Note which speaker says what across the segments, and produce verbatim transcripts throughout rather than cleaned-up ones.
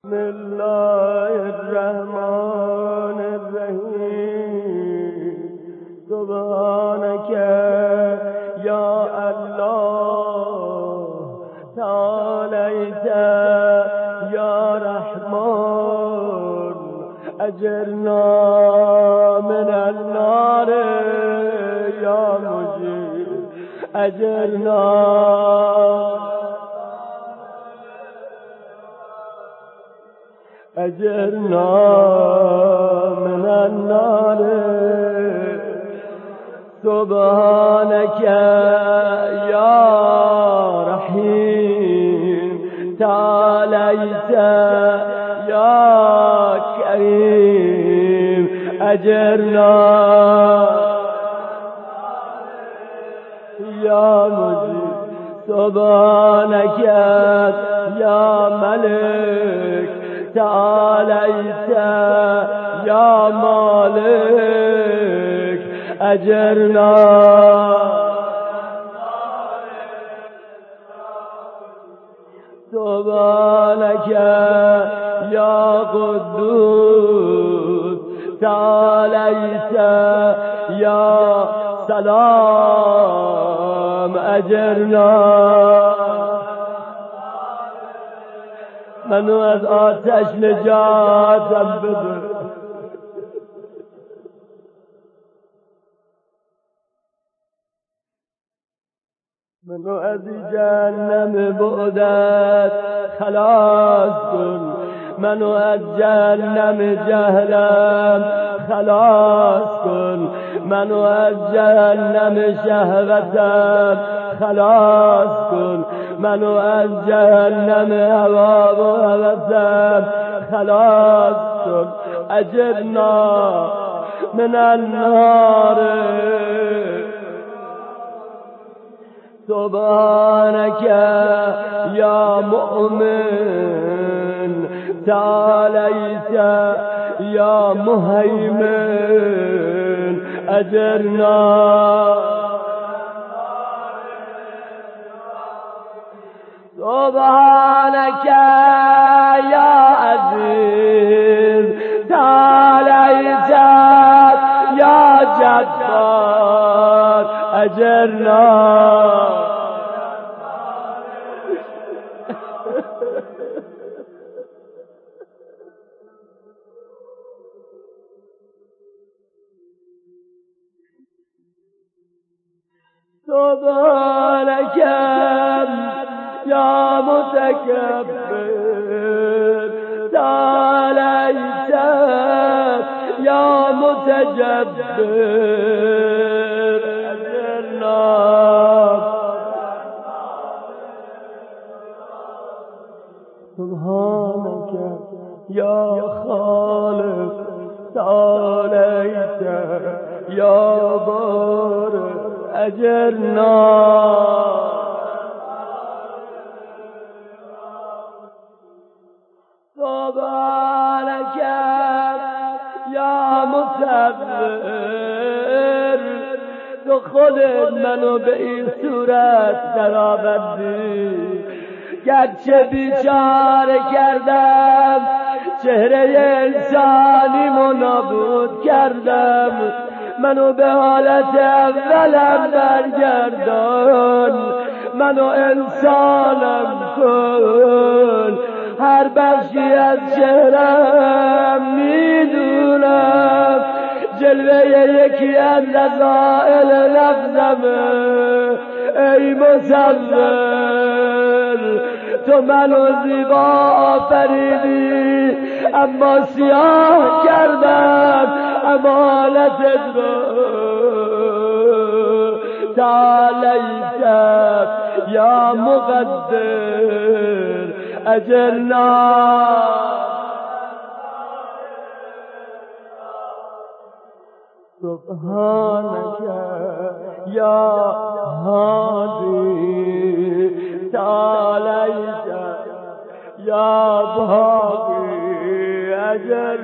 Speaker 1: بسم الله الرحمن الرحیم سبحانك یا الله تعالیت یا رحمان اجرنا من النار یا مجیر اجرنا اجرنا من النار سبحانك یا رحیم تعالیت یا کریم اجرنا یا مجید سبحانك یا ملک تعالیت یا مالک اجرنا سبحانك یا قدوس تعالیت یا سلام اجرنا منو از آتش نجاتم بده منو از جهنم بعدت خلاص کن منو از جهنم جهلم خلاص کن منو از جهنم شهوتم خلاص کن منو از جهنم هوا و هوسم خلاص کن اجرنا من النار سبحانك یا مؤمن تعالیت یا مهیمن اجرنا سبحانك یا عزیز تعالیت یا جبار اجرنا سبحانك یا متکبر تعالیت یا متجبر اجرنا سبحانك یا خالق تعالیت یا بارئ اجرنا سبحانك یا مصور تو خودت منو به این صورت در آوردی گرچه بیچاره کردم چهره انسانیمو نابود کردم منو به حالت اولم برگردان منو انسانم کن هر بخشی از چهرم میدونم جلوه یکی از رضائل لفظمه ای مصور تو منو زیبا آفریدی اما سیاه کردم امانتت رو تعالیت یا مقدر اجرنا سبحانك یا هادی تعالیت یا باقی اجر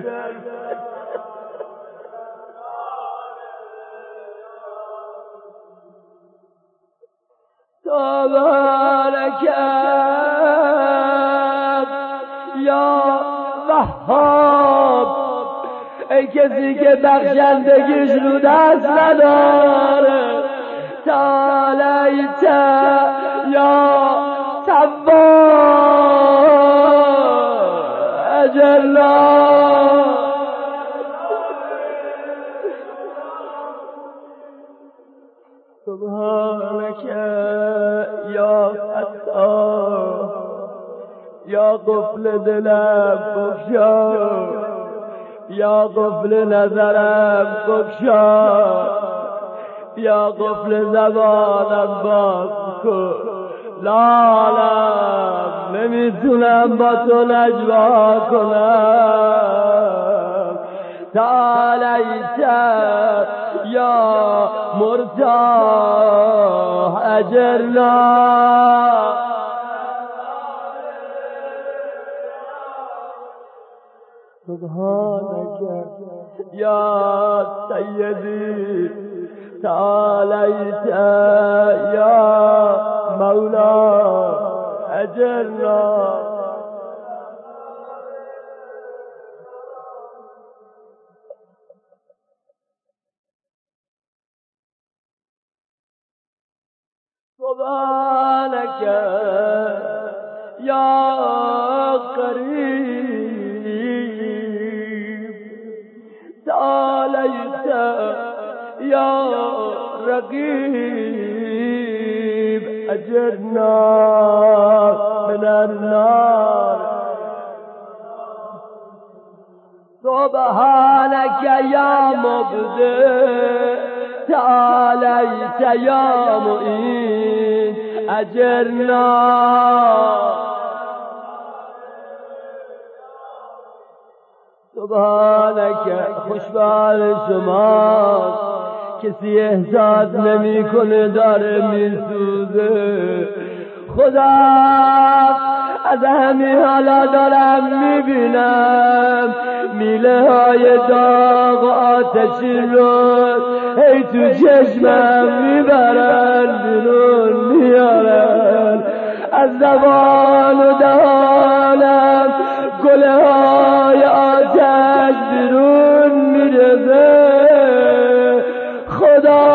Speaker 1: سبحانك یا وهاب، ای کسی که بخشندگیش رو دست نداره، تعالیت یا تواب اجرنا. سبحانك یا فتاح، یا قفل دلم بگشا، یا قفل نظرم بگشا، یا قفل زبانم باز کن. لالم نمیتونم با تو نجوا کنم. تعالیت یا مرتاح اجرنا. سبحانك یا سیدی، تعالیت یا مولا اجرنا. سبحانك یا قریب، تعالیت یا رقیب اجرنا من النار. سبحانك یا مبدع، تعالیت یا معین اجرنا. سبحانك خوشبال شماست، کسی احساس نمی کنه داره میسوزه. خدا از همین حالا دارم میبینم میله های داغ و آتشی رو هی تو چشمم میبرن بیرون میارن. از زبان و دهانم گله های آتش بیرون میرزه. خدا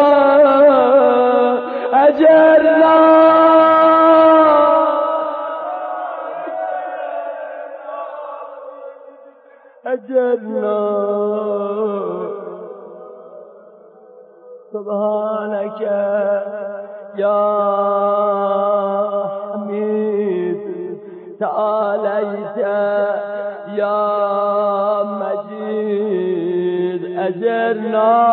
Speaker 1: اجرنا. اجرنا. سبحانك یا حمید، تعالیت یا مجید اجرنا.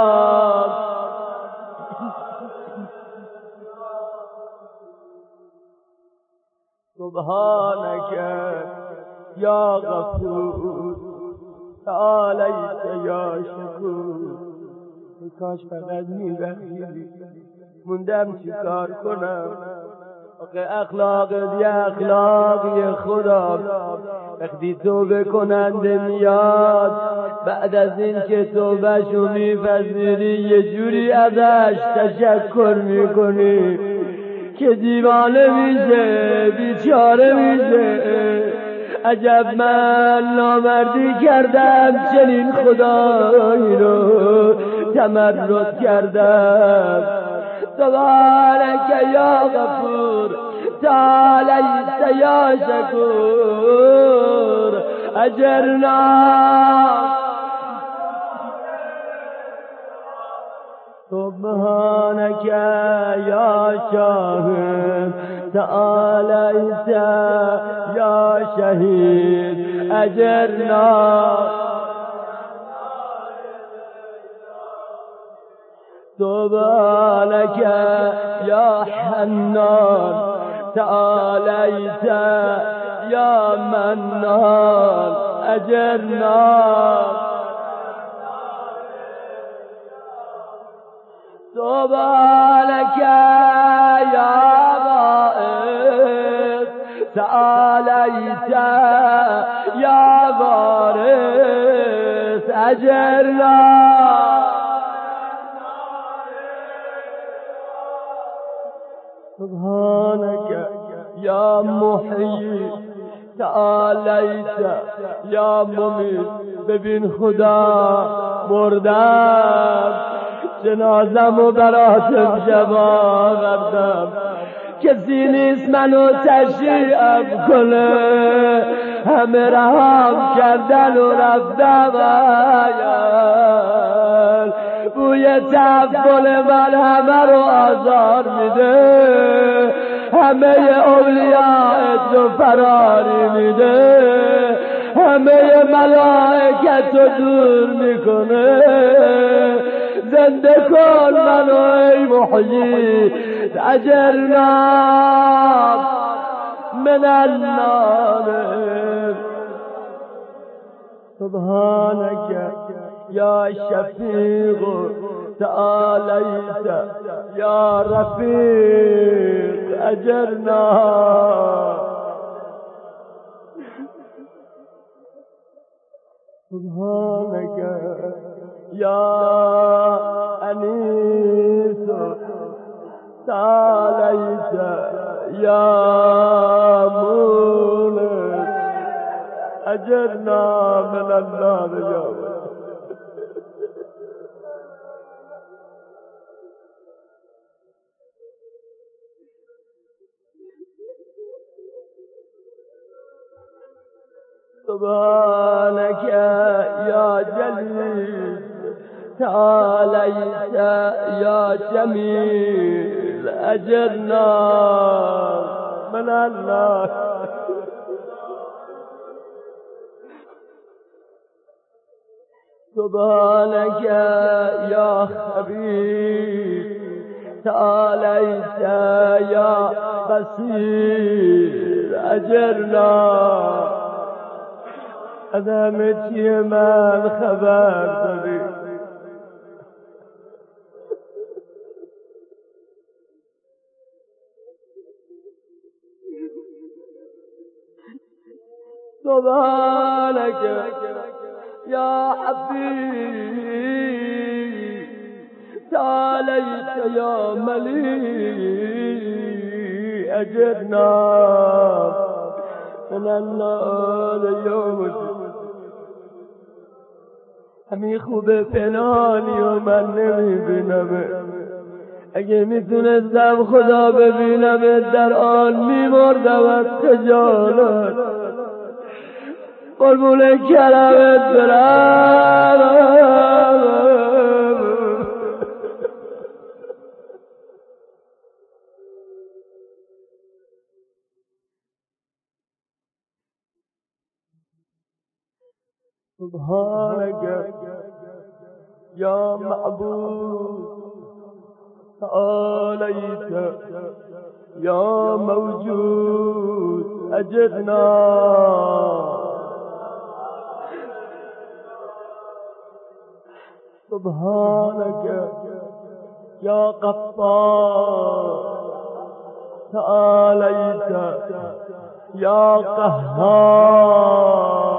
Speaker 1: سبحانك یا غفور، تعالیت یا شکور. کاش فقط می‌بخشیدی، موندم چی کار کنم. آخه اخلاق دی اخلاقی خدا، وقتی توبه کننده میاد بعد از این که توبهشو میپذیری یه جوری ازش تشکر میکنی که دیوانه میشه، بیچاره میشه. عجب من نامردی کردم چنین خدایی رو تمرد کردم. سبحانك یا غفور، تعالیت یا شکور اجرنا. سبحانك یا شاهد، تعالیت یا شهید اجرنا. سبحانك یا حنان، تعالیت یا منان اجرنا. سبحانك یا باعث، تعالیت یا وارث اجرنا. سبحانك یا محیی، تعالیت یا ممید. ببین خدا مردم، جنازم و براتم شبا غردم، کسی نیست منو تشریعم کنه، همه رهام کردن و رفتم آیان، بوی تفل من همه رو آزار میده، همه اولیاءت رو فراری میده، همه ملائکت رو دور میکنه، زنده کن منو ای محیی، اجرنا من النار. سبحانك یا شفیق، تعالیت یا رفیق، اجرنا. سبحانك یا انیس، تعالیت یا مولد، اجرنا من النار یا رب. سبحانك يا جليل، تعاليت يا جميل، أجرنا من النار. سبحانك يا خبير، تعاليت يا بصير، أجرنا. از همه چی من خبر داری، سبحانك یا حبیب، تعالیت یا ملی، اجرنا من النار یوم الدین. همی خوب پنهانی و من نمیبینم، اگه میتونستم خدا ببینم در آن میمردم از خجالت، قربون کرمت برم. سبحانك یا معبود، تعالیت یا موجود، اجرنا. سبحانك یا غفار، تعالیت یا قهار.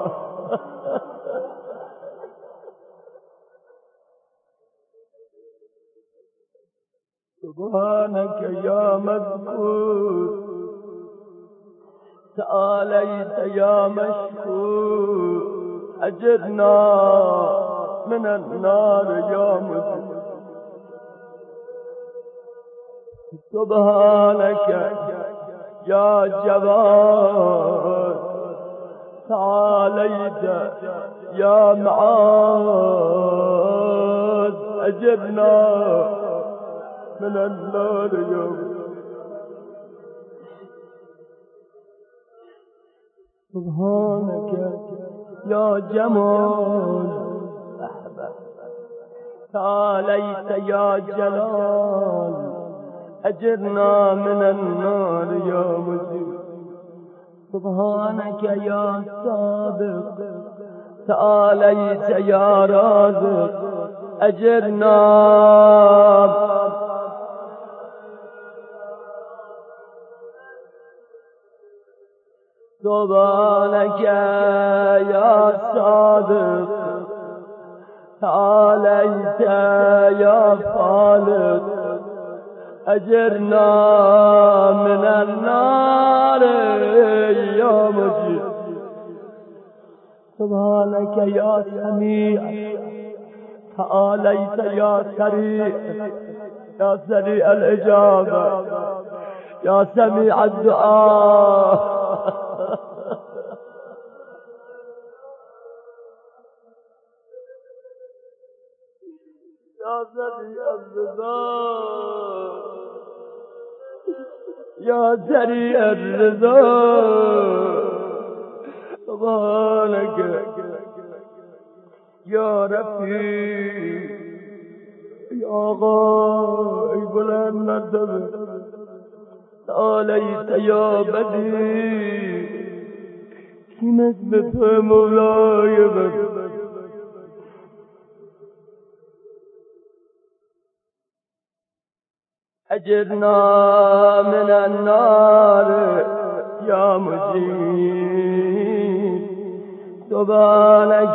Speaker 1: سبحانك يا مذكور، تعاليت يا مشكور، أجرنا من النار يا مذكور. سبحانك يا جواد، تعاليت يا معاذ، أجرنا من النار يوم. سبحانك يا جمال، تعاليت يا جلال، أجرنا من النار يا مجيب. سبحانك يا صادق، تعاليت يا رازق، أجرنا. سبحانك يا صادق، تعاليت يا خالق، أجرنا من النار يا مجيب سبحانك يا سميع تعاليت يا سريع يا سريع الإجابة يا سميع الدعاء يا سريع الرضا يا سريع الرضا سبحانك يا رفيق يا غائب الندب تعاليت يا بديع كم اسمت مولاي بك أجرنا من النار يا مجيب سبحانك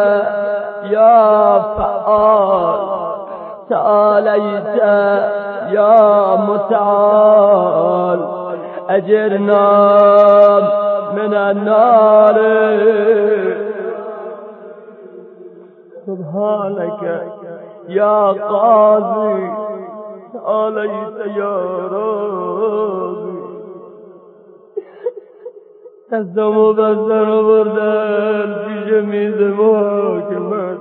Speaker 1: يا فعال تعاليت يا متعال أجرنا من النار سبحانك يا قاضي تعاليت يا راضي تزدم بزر بردن في جميد محاكمات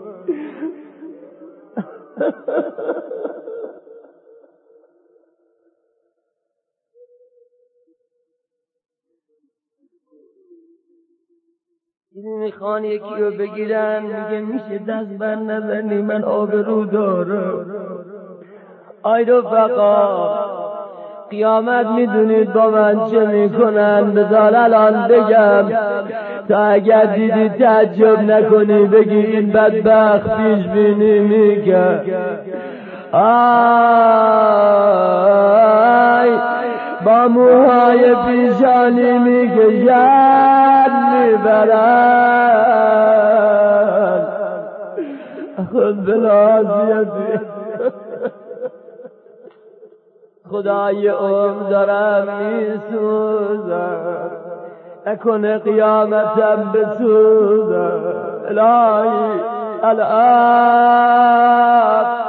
Speaker 1: این میخوان یکی رو بگیرن میگه میشه دست بر نزنی من آبرو دارم. ای رفقا قیامت میدونید با من چه میکنن؟ بذار الان بگم تا اگر دیدی تعجب نکنی بگی این بدبخت پیش بینی میکرد. آی با موهای پیشانی میکشد میبرد خود بلازیتی خدای عمر دارم میسوزم اکنه قیامتم بسوزم الهی الان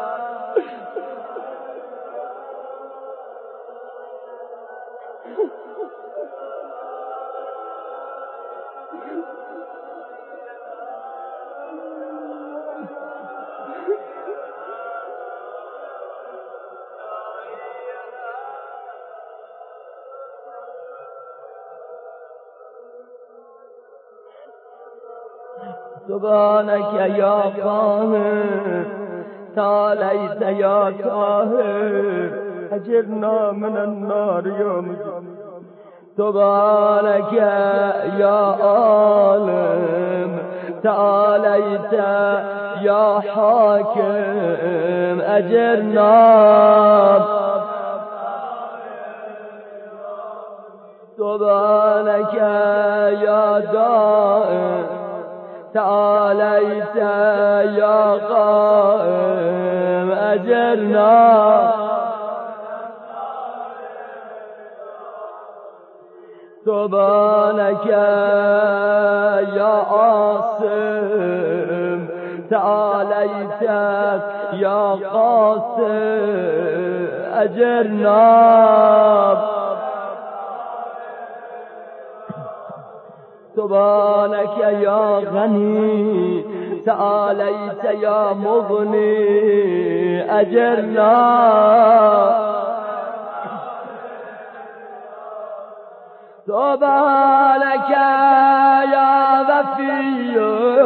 Speaker 1: سبحانك يا قاهر تعاليت يا طاهر أجرنا من النار يا مجيب سبحانك يا عالم تعاليت يا حاكم أجرنا سبحانك يا دائم تعاليت يا قائم أجرنا سبحانك يا عاصم تعاليت يا قاسم أجرنا سبحانك يا غني تعاليت يا مغني أجرنا سبحانك يا وفي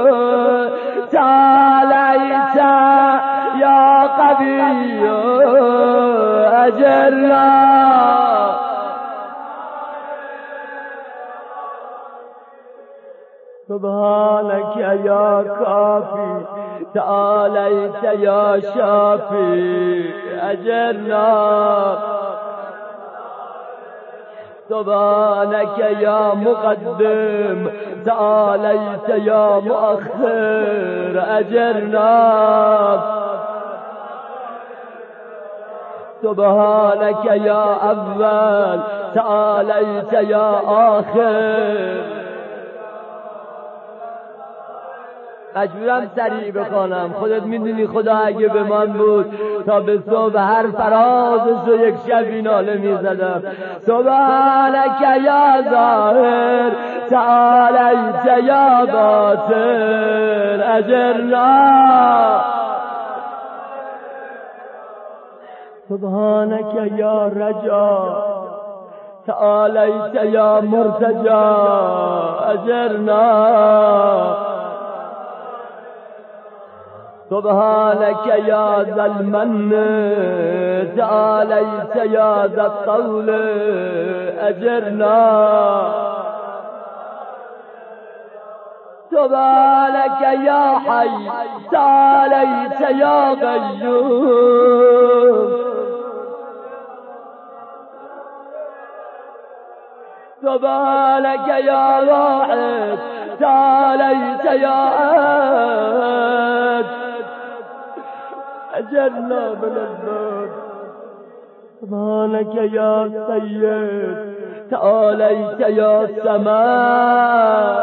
Speaker 1: تعاليت يا قوي أجرنا سبحانك يا كافي تعاليت يا شافي أجرنا سبحانك يا مقدم تعاليت يا مؤخر أجرنا سبحانك يا اول تعاليت يا آخر. مجبورم سریع بخوانم، خودت میدونی خدا اگه به من بود تا به صبح هر فرازش رو یک شبی ناله میزدم. سبحانک یا ظاهر تعالیت یا باطن اجرنا. سبحانک یا رجا تعالیت یا مرتجا اجرنا. سبحانك يا ذا المن تعاليت يا ذا الطول أجرنا. سبحانك يا حي تعاليت يا قيوم. سبحانك يا واحد تعاليت يا أحد أجرنا من النار. سبحانك يا سيد تعاليت يا سماء.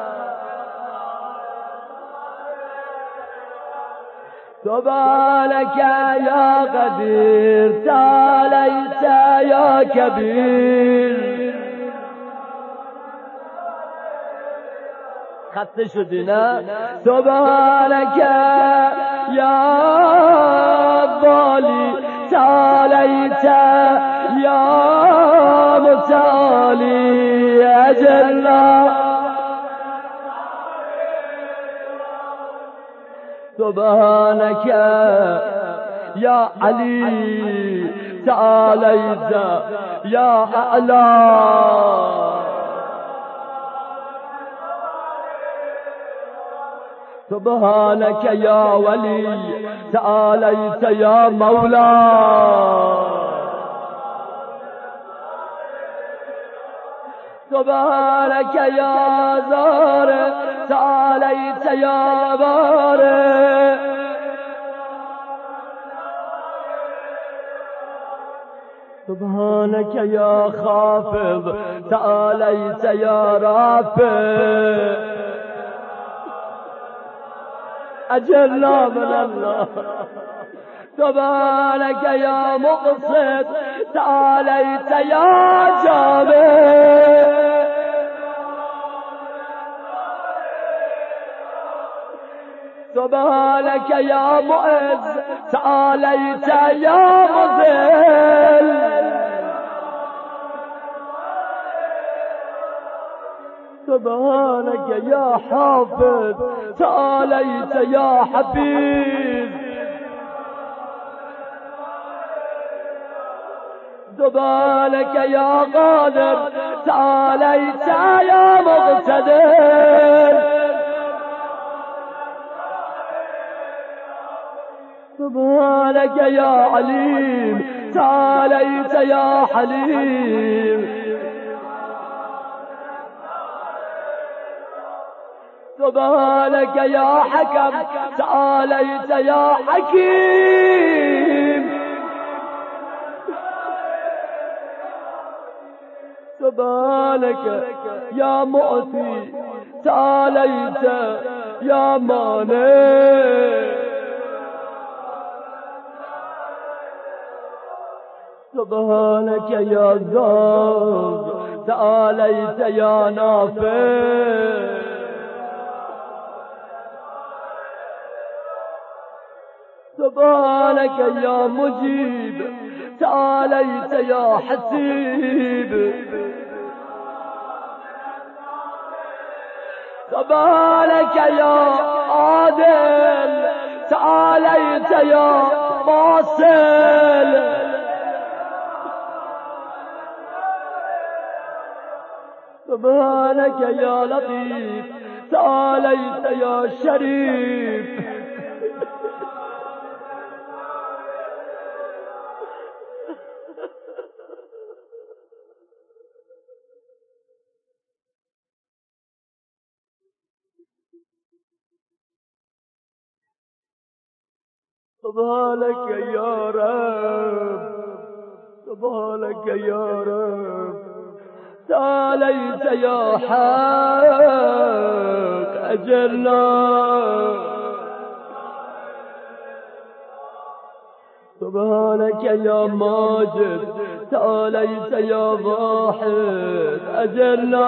Speaker 1: سبحانك يا قدير تعاليت يا كبير. خسته شدی نه؟ سبحانك يا والي تعاليت يا متعالي أجرنا. سبحانك يا علي تعاليت يا أعلى. سبحانك يا ولي تعاليت يا مولا. سبحانك يا زار تعاليت يا بارئ. سبحانك يا خافض تعاليت يا رافع. أجرنا من الله. سبحانك يا مقسط تعاليت يا جابر. سبحانك يا معز تعاليت يا مذل. سبحانك يا حافظ تعاليت يا حبيب. سبحانك يا قادر تعاليت يا مقتدر. سبحانك يا عليم تعاليت يا حليم. سبحانك يا حكم تعاليت يا حكيم. سبحانك يا مؤتي تعاليت يا مانع. سبحانك يا زوج تعاليت يا نافع. سبحانك يا مجيب تعاليت يا حسيب. سبحانك يا عادل تعاليت يا فاصل. سبحانك يا لطيف تعاليت يا شريف. سبحانك يا رب سبحانك يا رب تعاليت يا حق أجرنا سبحانك يا ماجد تعاليت يا واحد أجرنا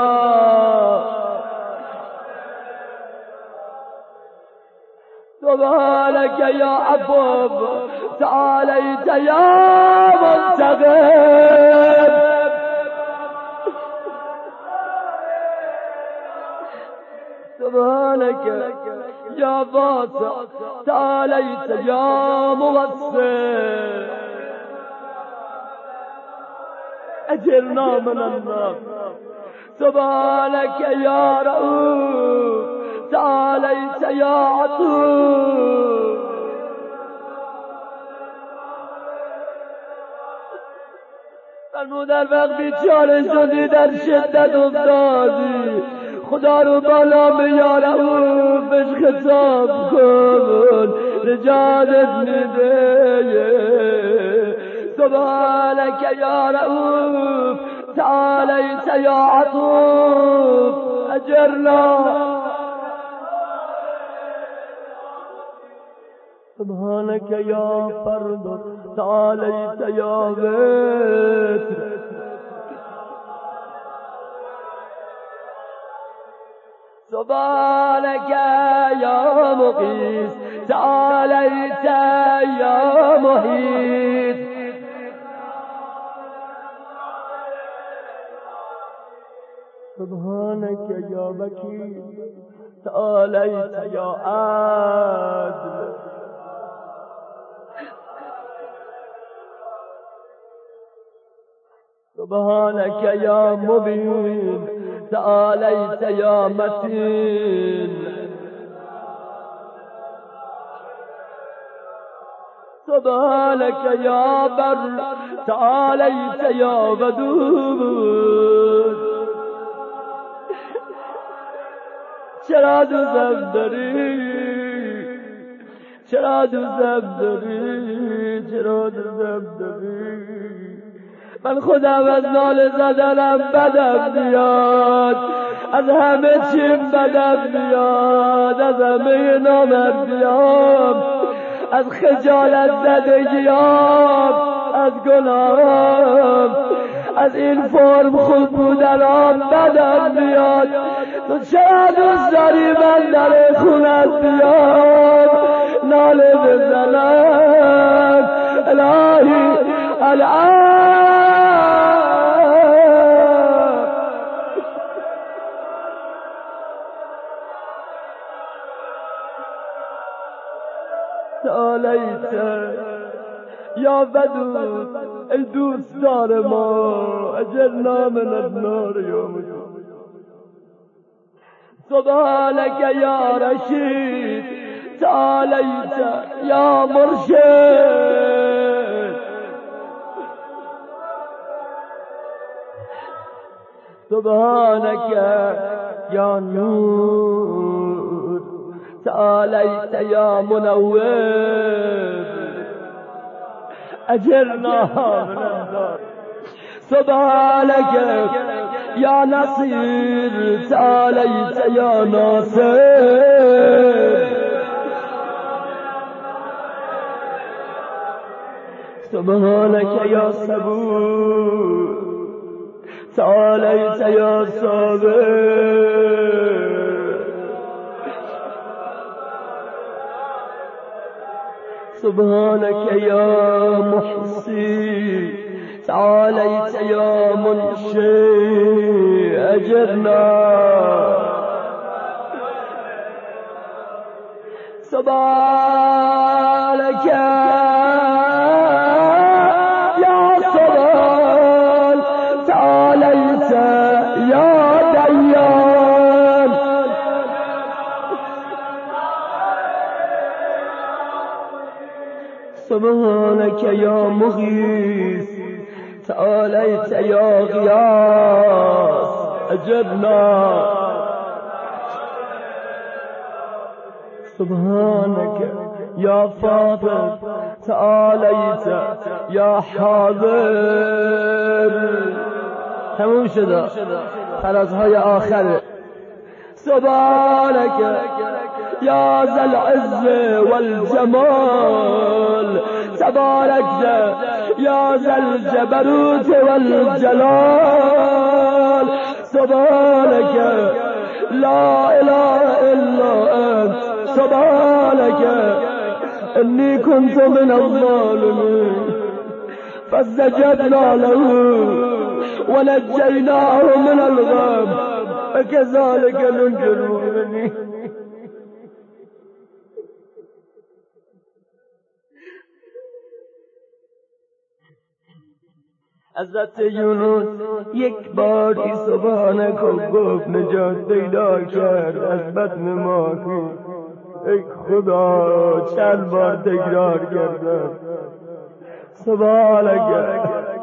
Speaker 1: سبحانك يا عفو تعاليت يا منتقم سبحانك يا واسع تعاليت يا موسع أجرنا من النار سبحانك يا رؤوف تعاليت يا عطوف فرمود در وقت بیچاره شدی در شدت افتادی خدا رو بالا بیاره او بهش خطاب کن نجاتت میده سبحانك یا رؤوف تعاليت یا عطوف اجرنا سبحانك يا فرد تعاليت يا وتر سبحانك يا مقيس تعاليت يا محيط سبحانك يا وكيل تعاليت يا عادل سبحانك يا مبين تعاليت يا متين سبحانك يا بر تعاليت يا ودود چرا دوزم داری چرا دوزم داری چرا دوزم داری من خودم از نال زدنم بدم میاد از همه چیم بدم میاد از همه نامردیام از خجالت زدگیام از گناهم از این فرم خوب بودنام بدم میاد تو چرا دوست داری من در خونت بیام ناله بزنم الهی الان تعاليت يا ودود ای دوستدار ما اجرنا من النار يا مجيد سبحانك يا رشيد تعاليت يا مرشد سبحانك يا نور تعاليت يا منور أجرنا من النار سبحانك يا نصير تعاليت يا ناصر سبحانك يا صبور تعاليت يا صابر سبحانك يا محصي تعاليت يا منشي أجرنا سبحانك يا صلال تعاليت يا ديان سبحانك يا مغيث تعاليت يا غياث أجرنا سبحانك يا فاضل تعالیت یا حاضر. تموم شده فرازهای آخر. سبحانك يا ذا العز والجمال، تباركت يا ذا الجبروت والجلال، سبحانك لا إله إلا أنت، سبحانك إني كنت من الظالمين. فاستجبنا له ونجيناه من الغم فكذلك ننجي المؤمنين. حضرت یونس یک باری سبحانک گفت، نجات پیدا کرد از بطن ماهی. ای خدا چند بار تکرار کردم سبحانک.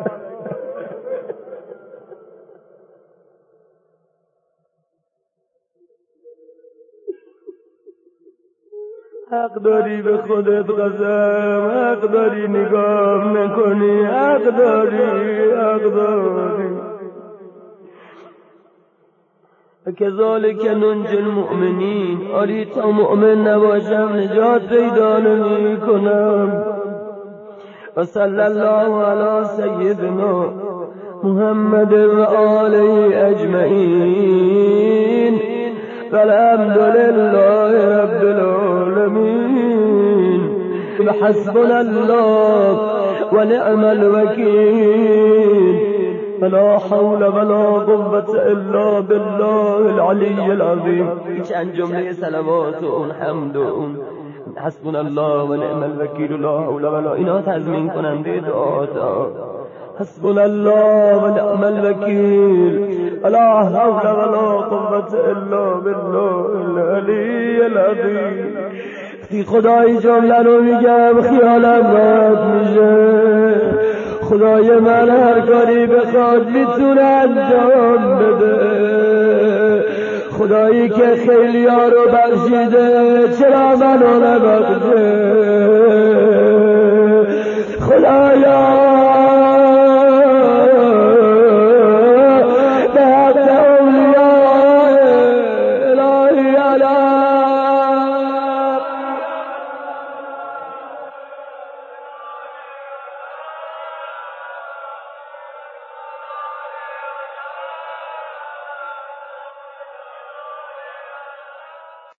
Speaker 1: حق داری به خودت قسم، حق داری نگاه نکنی، حق داری، حق داری. کذالک ننجی المؤمنین. آری تا مؤمن نباشم نجات پیدا نمی کنم. و صلی الله علی سیدنا محمد و آله اجمعین والحمد لله رب العالمين. حسبنا الله ونعم الوكيل، فلا حول ولا قوة الا بالله العلي العظيم. چند جمله صلوات و اون حمد و اون حسبنا الله و نعم الوکیل لا حول ولا، اینا تضمین کننده دعا. حسبنا الله و نعم الوکیل لا حول ولا قوة الا بالله العلی العظیم. ای خدای جمله رو میگم خیالم راحت میشه. خدای من هر کاری بخواد میتونه انجام بده. خدایی که خیلی ها رو بخشیده چرا منو نبخشه؟ خدایا